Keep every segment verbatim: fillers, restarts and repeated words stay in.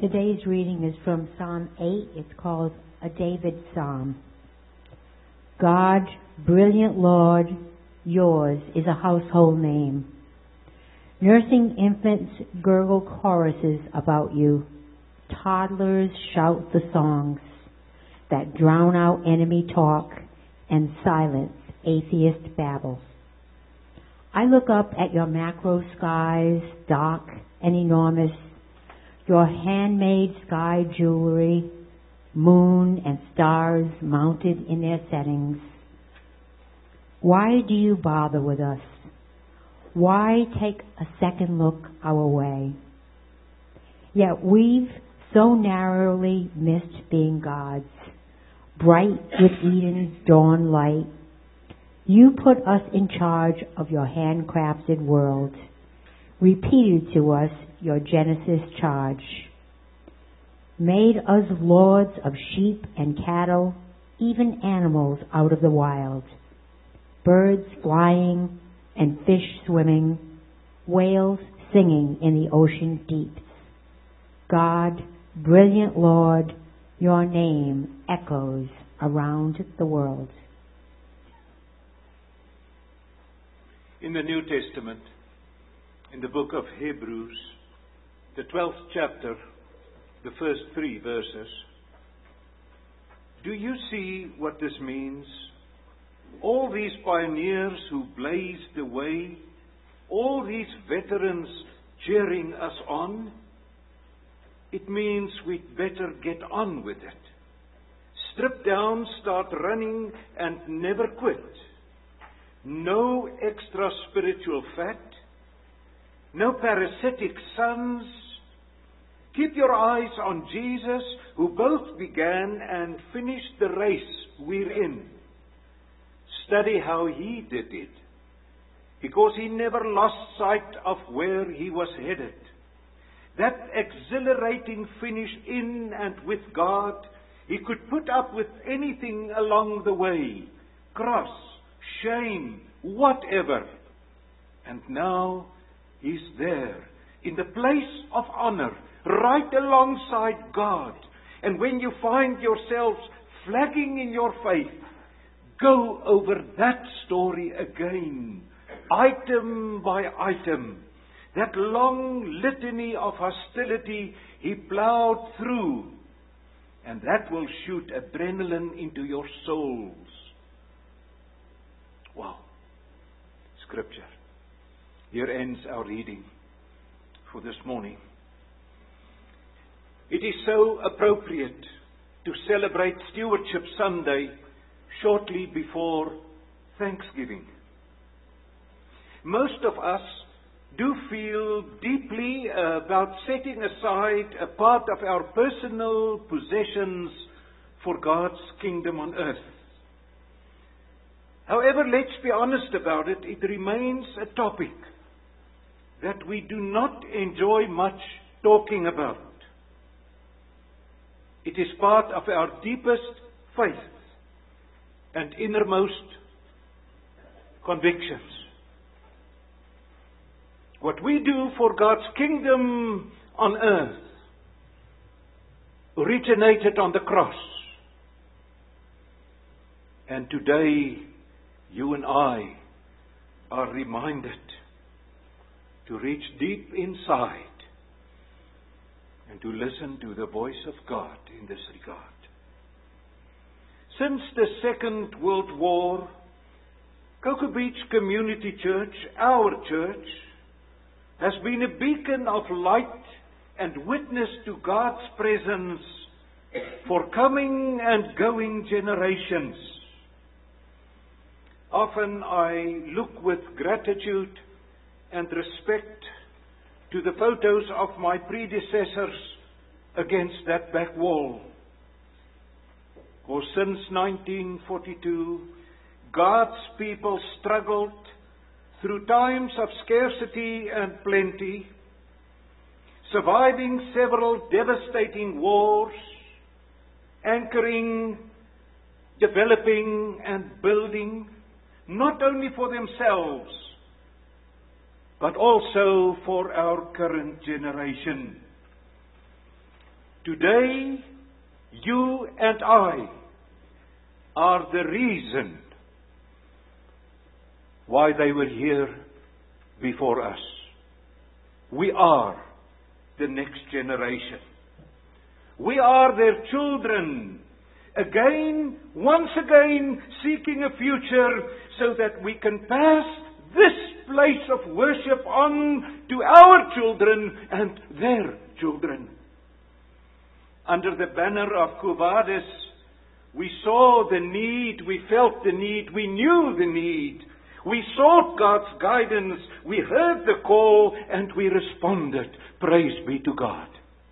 Today's reading is from Psalm eight. It's called a David Psalm. God, brilliant Lord, yours is a household name. Nursing infants gurgle choruses about you. Toddlers shout the songs that drown out enemy talk and silence atheist babble. I look up at your macro skies, dark and enormous, your handmade sky jewelry, moon and stars mounted in their settings. Why do you bother with us? Why take a second look our way? Yet we've so narrowly missed being God's, bright with Eden's dawn light. You put us in charge of your handcrafted world, repeated to us your Genesis charge, made us lords of sheep and cattle, even animals out of the wild, birds flying and fish swimming, whales singing in the ocean deeps. God, brilliant Lord, your name echoes around the world. In the New Testament, in the book of Hebrews, the twelfth chapter, the first three verses, do you see what this means? All these pioneers who blazed the way, all these veterans cheering us on, it means we'd better get on with it. Strip down, start running, and never quit. No extra spiritual fat, no parasitic sons. Keep your eyes on Jesus, who both began and finished the race we're in. Study how he did it, because he never lost sight of where he was headed. That exhilarating finish in and with God, he could put up with anything along the way, cross, shame, whatever. And now he's there, in the place of honor, right alongside God. And when you find yourselves flagging in your faith, go over that story again, item by item. That long litany of hostility he plowed through, and that will shoot adrenaline into your souls. Wow. Scripture. Here ends our reading for this morning. It is so appropriate to celebrate Stewardship Sunday shortly before Thanksgiving. Most of us do feel deeply about setting aside a part of our personal possessions for God's kingdom on earth. However, let's be honest about it, it remains a topic that we do not enjoy much talking about. It is part of our deepest faith and innermost convictions. What we do for God's kingdom on earth originated on the cross. And today, you and I are reminded to reach deep inside and to listen to the voice of God in this regard. Since the Second World War, Cocoa Beach Community Church, our church, has been a beacon of light and witness to God's presence for coming and going generations. Often I look with gratitude and respect to the photos of my predecessors against that back wall. For since nineteen forty-two, God's people struggled through times of scarcity and plenty, surviving several devastating wars, anchoring, developing, and building, not only for themselves, but also for our current generation. Today, you and I are the reason why they were here before us. We are the next generation. We are their children. Again, once again, seeking a future so that we can pass this place of worship on to our children and their children. Under the banner of Quo Vadis, we saw the need, we felt the need, we knew the need. We sought God's guidance, we heard the call, and we responded. Praise be to God.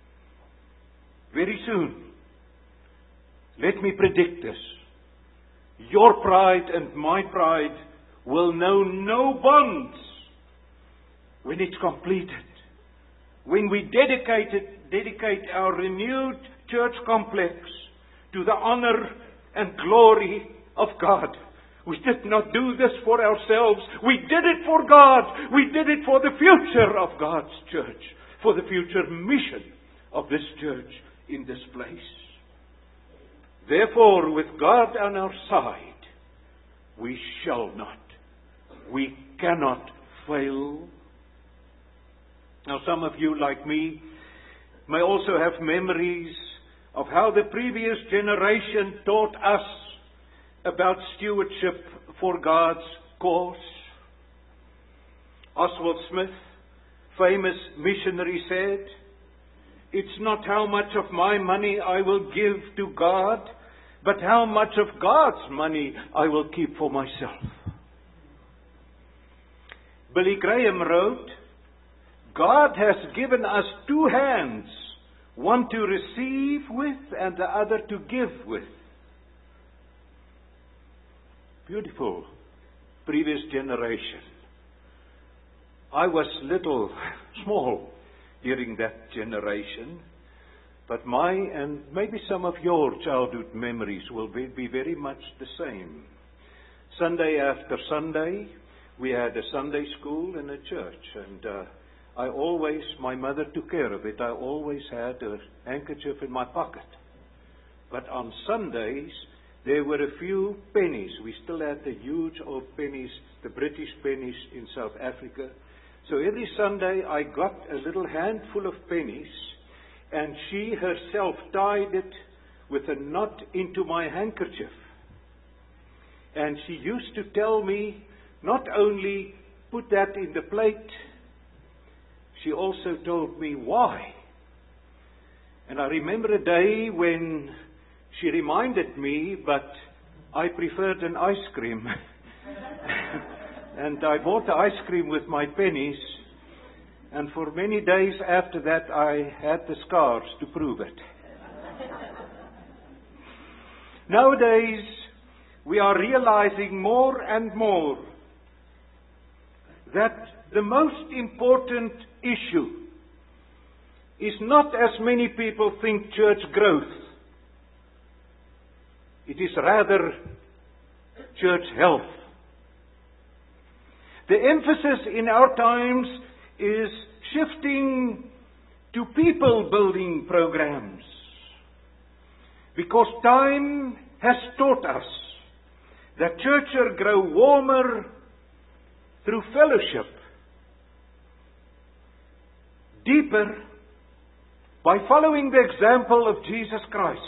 Very soon, let me predict this. Your pride and my pride will know no bonds when it's completed. When we dedicate it, dedicate our renewed church complex to the honor and glory of God. We did not do this for ourselves. We did it for God. We did it for the future of God's church, for the future mission of this church in this place. Therefore, with God on our side, we shall not, we cannot fail. Now, some of you, like me, may also have memories of how the previous generation taught us about stewardship for God's cause. Oswald Smith, famous missionary, said, "It's not how much of my money I will give to God, but how much of God's money I will keep for myself." Billy Graham wrote, "God has given us two hands, one to receive with and the other to give with." Beautiful previous generation. I was little, small during that generation, but my and maybe some of your childhood memories will be, be very much the same. Sunday after Sunday, we had a Sunday school and a church, and uh, I always, my mother took care of it. I always had a handkerchief in my pocket. But on Sundays, there were a few pennies. We still had the huge old pennies, the British pennies in South Africa. So every Sunday I got a little handful of pennies, and she herself tied it with a knot into my handkerchief. And she used to tell me, not only put that in the plate, she also told me why. And I remember a day when she reminded me, but I preferred an ice cream. And I bought the ice cream with my pennies. And for many days after that, I had the scars to prove it. Nowadays, we are realizing more and more that the most important issue is not, as many people think, church growth. It is rather church health. The emphasis in our times is shifting to people building programs, because time has taught us that churches grow warmer through fellowship, deeper by following the example of Jesus Christ,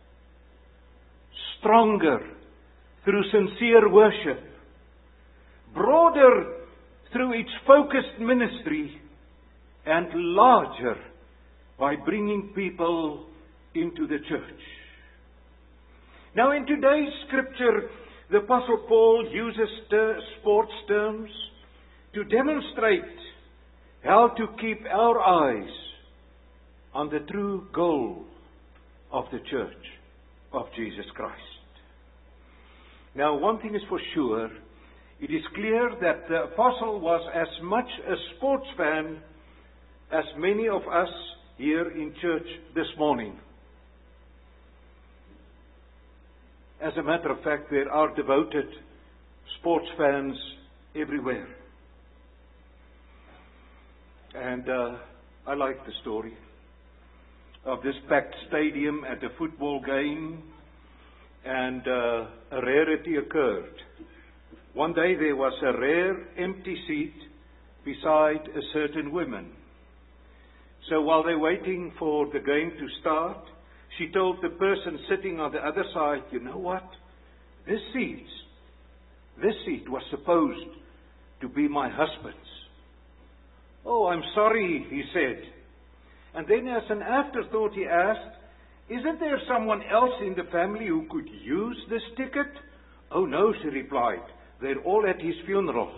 stronger through sincere worship, broader through its focused ministry, and larger by bringing people into the church. Now, in today's scripture, the Apostle Paul uses ter- sports terms to demonstrate how to keep our eyes on the true goal of the church of Jesus Christ. Now, one thing is for sure, it is clear that the apostle was as much a sports fan as many of us here in church this morning. As a matter of fact, there are devoted sports fans everywhere. And uh, I like the story. of this packed stadium at a football game, and uh, a rarity occurred. One day there was a rare empty seat beside a certain woman. So while they're waiting for the game to start, she told the person sitting on the other side, "You know what? This seat, this seat was supposed to be my husband's." "Oh, I'm sorry," he said. And then as an afterthought he asked, "Isn't there someone else in the family who could use this ticket?" "Oh no," she replied. "They're all at his funeral."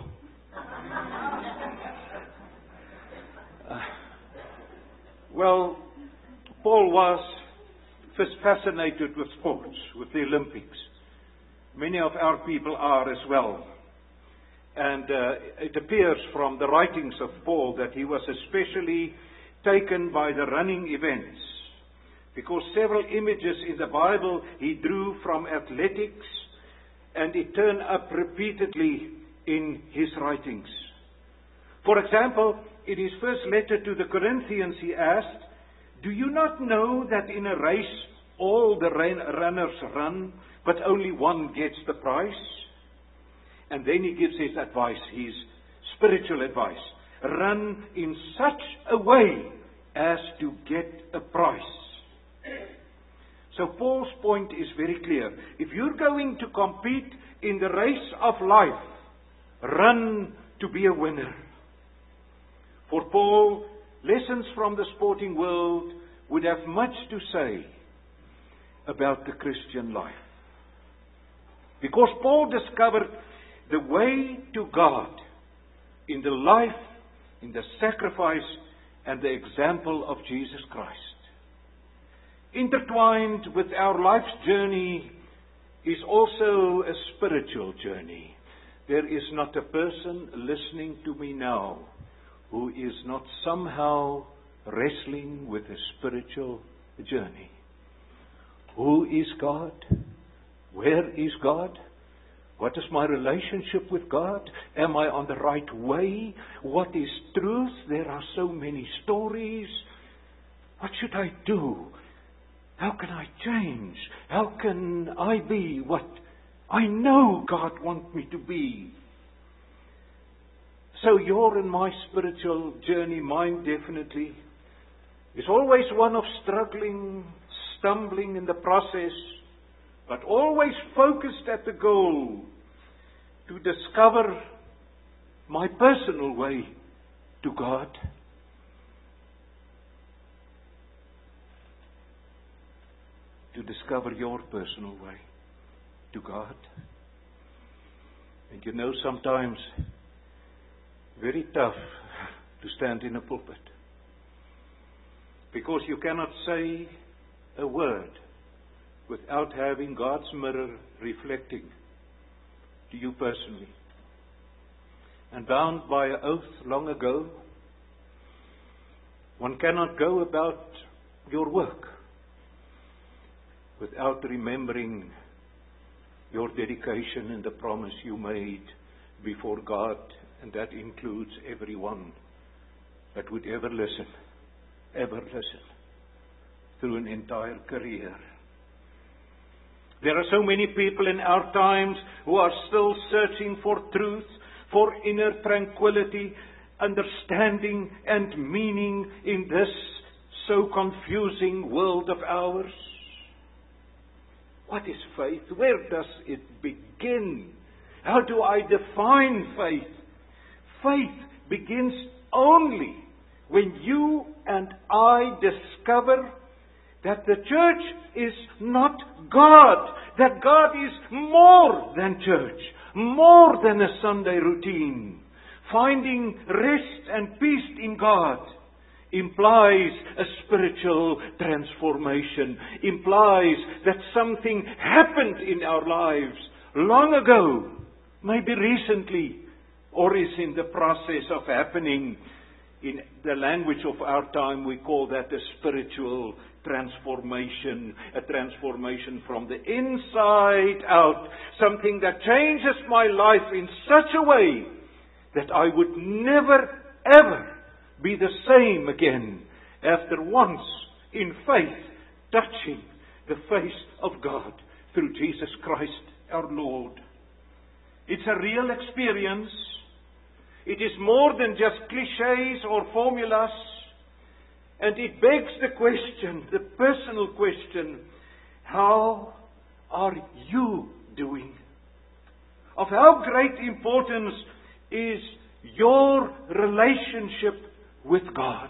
uh, well, Paul was fascinated with sports, with the Olympics. Many of our people are as well. And uh, it appears from the writings of Paul that he was especially taken by the running events, because several images in the Bible he drew from athletics, and it turned up repeatedly in his writings. For example, in his first letter to the Corinthians he asked, "Do you not know that in a race all the runners run, but only one gets the prize?" And then he gives his advice, his spiritual advice. "Run in such a way as to get a prize." So Paul's point is very clear. If you're going to compete in the race of life, run to be a winner. For Paul, lessons from the sporting world would have much to say about the Christian life. Because Paul discovered the way to God in the life, in the sacrifice, and the example of Jesus Christ. Intertwined with our life's journey is also a spiritual journey. There is not a person listening to me now who is not somehow wrestling with a spiritual journey. Who is God? Where is God? What is my relationship with God? Am I on the right way? What is truth? There are so many stories. What should I do? How can I change? How can I be what I know God wants me to be? So your and my spiritual journey, mine definitely, is always one of struggling, stumbling in the process, but always focused at the goal to discover my personal way to God. To discover your personal way to God. And you know, sometimes very tough to stand in a pulpit, because you cannot say a word without having God's mirror reflecting to you personally. And bound by an oath long ago, one cannot go about your work without remembering your dedication and the promise you made before God, and that includes everyone that would ever listen, ever listen, through an entire career. There are so many people in our times who are still searching for truth, for inner tranquility, understanding and meaning in this so confusing world of ours. What is faith? Where does it begin? How do I define faith? Faith begins only when you and I discover that the church is not God, that God is more than church, more than a Sunday routine. Finding rest and peace in God implies a spiritual transformation, implies that something happened in our lives long ago, maybe recently, or is in the process of happening. In the language of our time, we call that a spiritual transformation, a transformation from the inside out, something that changes my life in such a way that I would never, ever be the same again after once in faith, touching the face of God through Jesus Christ our Lord. It's a real experience. It is more than just cliches or formulas. And it begs the question, the personal question, how are you doing? Of how great importance is your relationship with God?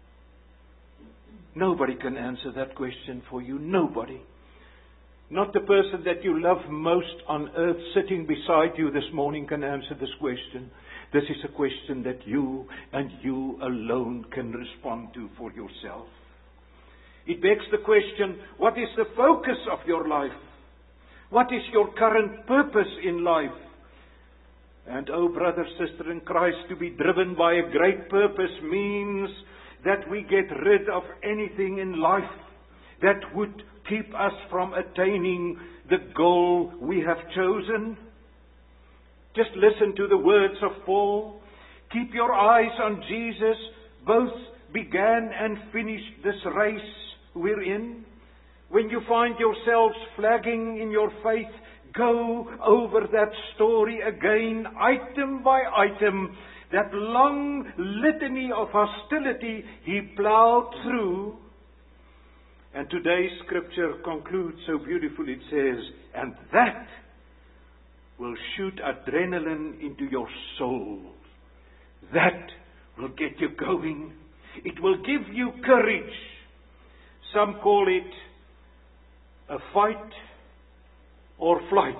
Nobody can answer that question for you. Nobody. Not the person that you love most on earth sitting beside you this morning can answer this question. This is a question that you and you alone can respond to for yourself. It begs the question, what is the focus of your life? What is your current purpose in life? And oh, brother, sister in Christ, to be driven by a great purpose means that we get rid of anything in life that would keep us from attaining the goal we have chosen. Just listen to the words of Paul. Keep your eyes on Jesus. Both began and finished this race we're in. When you find yourselves flagging in your faith, go over that story again, item by item. That long litany of hostility he plowed through. And today's scripture concludes so beautifully. It says, and that will shoot adrenaline into your soul. That will get you going. It will give you courage. Some call it a fight or flight.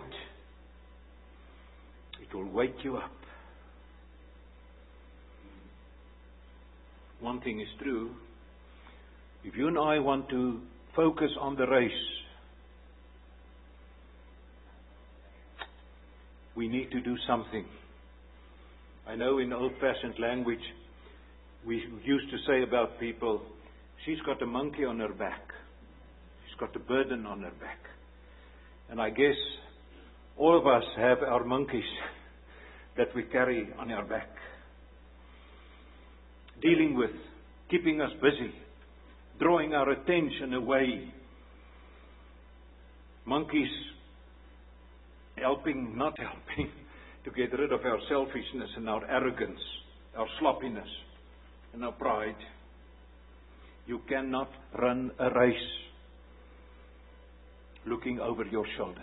It will wake you up. One thing is true. If you and I want to focus on the race, we need to do something. I know in old-fashioned language, we used to say about people, she's got a monkey on her back. She's got a burden on her back. And I guess all of us have our monkeys that we carry on our back. Dealing with, keeping us busy, drawing our attention away. Monkeys helping, not helping, to get rid of our selfishness and our arrogance, our sloppiness and our pride. You cannot run a race looking over your shoulder.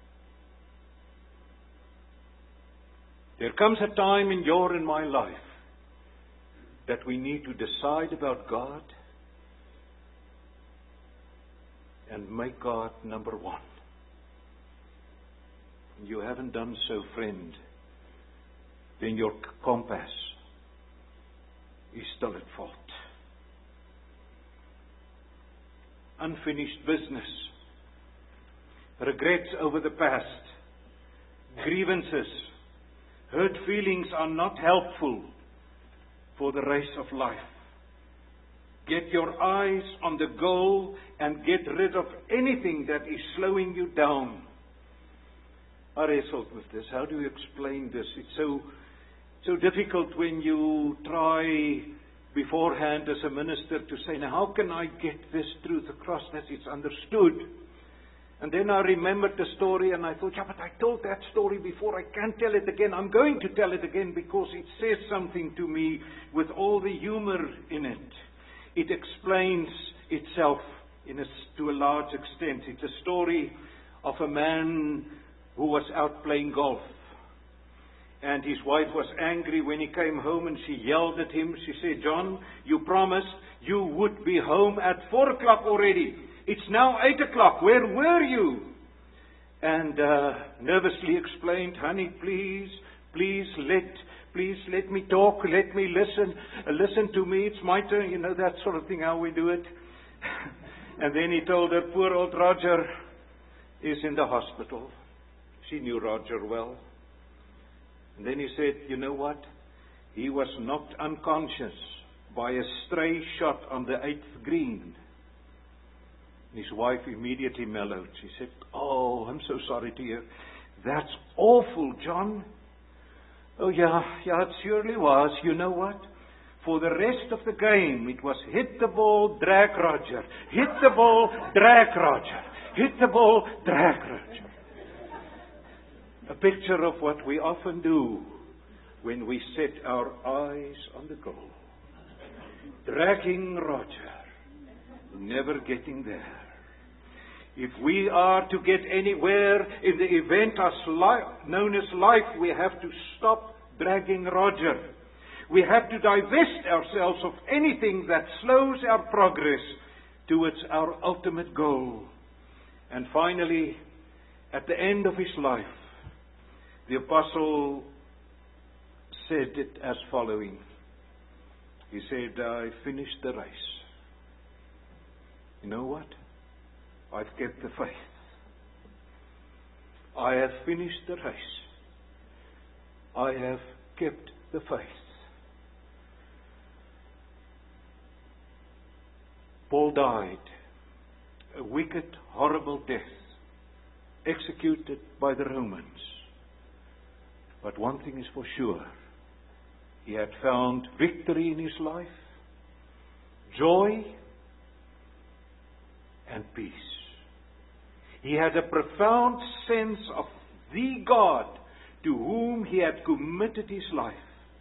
There comes a time in your and my life that we need to decide about God and make God number one. You haven't done so, friend, then your compass is still at fault. Unfinished business, regrets over the past, grievances, hurt feelings are not helpful for the race of life. Get your eyes on the goal and get rid of anything that is slowing you down. I wrestled with this. How do you explain this? It's so so difficult when you try beforehand as a minister to say, now how can I get this truth across that it's understood? And then I remembered the story and I thought, yeah, but I told that story before. I can't tell it again. I'm going to tell it again because it says something to me with all the humor in it. It explains itself in a, to a large extent. It's a story of a man who was out playing golf. And his wife was angry when he came home and she yelled at him. She said, John, you promised you would be home at four o'clock already. It's now eight o'clock. Where were you? And uh, nervously explained, honey, please, please let, please let me talk. Let me listen. Uh, listen to me. It's my turn. You know, that sort of thing, how we do it. And then he told her, poor old Roger is in the hospital. She knew Roger well. And then he said, you know what? He was knocked unconscious by a stray shot on the eighth green. His wife immediately mellowed. She said, oh, I'm so sorry to hear. That's awful, John. Oh, yeah, yeah, it surely was. You know what? for the rest of the game, it was hit the ball, drag Roger. Hit the ball, drag Roger. Hit the ball, drag Roger. A picture of what we often do when we set our eyes on the goal. Dragging Roger, never getting there. If we are to get anywhere in the event as li- known as life, we have to stop dragging Roger. We have to divest ourselves of anything that slows our progress towards our ultimate goal. And finally, at the end of his life, the apostle said it as following. He said, I finished the race. You know what? I've kept the faith. I have finished the race. I have kept the faith. Paul died a wicked, horrible death, executed by the Romans. But one thing is for sure. He had found victory in his life, joy, and peace. He had a profound sense of the God to whom he had committed his life.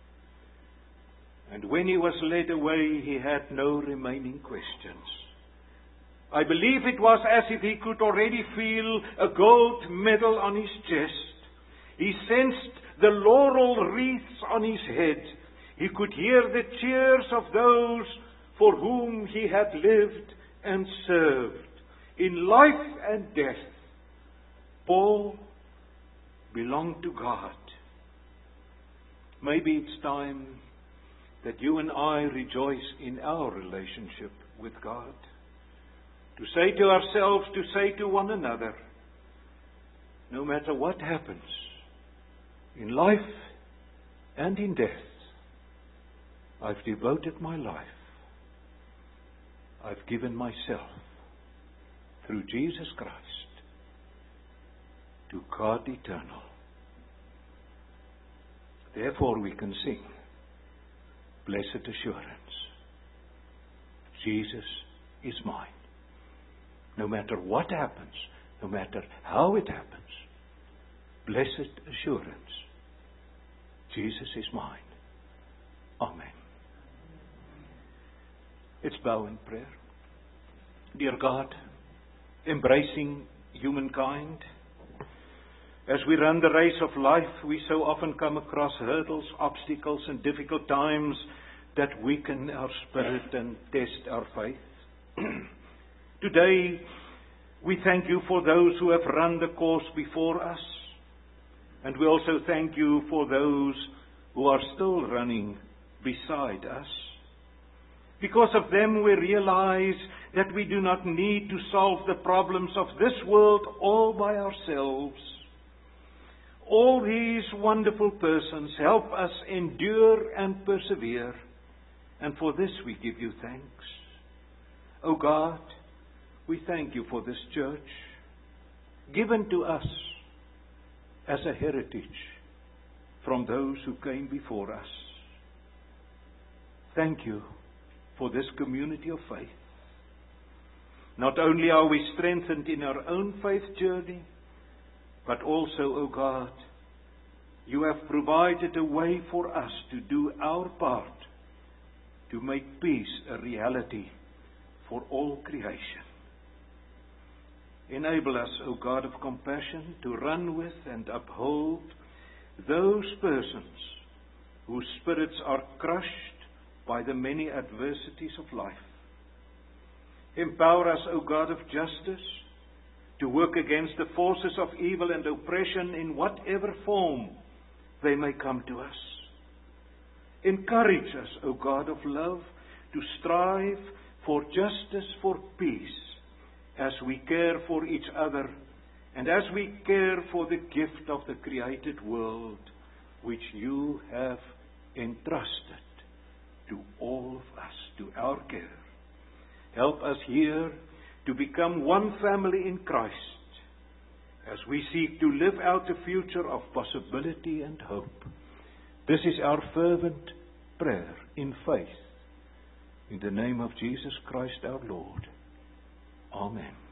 And when he was led away, he had no remaining questions. I believe it was as if he could already feel a gold medal on his chest. He sensed the laurel wreaths on his head. He could hear the cheers of those for whom he had lived and served. In life and death, Paul belonged to God. Maybe it's time that you and I rejoice in our relationship with God. To say to ourselves, to say to one another, no matter what happens, in life and in death, I've devoted my life. I've given myself through Jesus Christ to God eternal. Therefore we can sing, blessed assurance, Jesus is mine. No matter what happens, no matter how it happens, blessed assurance, Jesus is mine. Amen. Let's bow in prayer. Dear God, embracing humankind, as we run the race of life, we so often come across hurdles, obstacles, and difficult times that weaken our spirit and test our faith. Today, we thank you for those who have run the course before us, and we also thank you for those who are still running beside us. Because of them, we realize that we do not need to solve the problems of this world all by ourselves. All these wonderful persons help us endure and persevere, and for this we give you thanks. O God, we thank you for this church, given to us as a heritage from those who came before us. Thank you for this community of faith. Not only are we strengthened in our own faith journey, but also, O God, you have provided a way for us to do our part to make peace a reality for all creation. Enable us, O God of compassion, to run with and uphold those persons whose spirits are crushed by the many adversities of life. Empower us, O God of justice, to work against the forces of evil and oppression in whatever form they may come to us. Encourage us, O God of love, to strive for justice, for peace, as we care for each other and as we care for the gift of the created world which you have entrusted to all of us, to our care. Help us here to become one family in Christ as we seek to live out a future of possibility and hope. This is our fervent prayer in faith. In the name of Jesus Christ our Lord. Amen.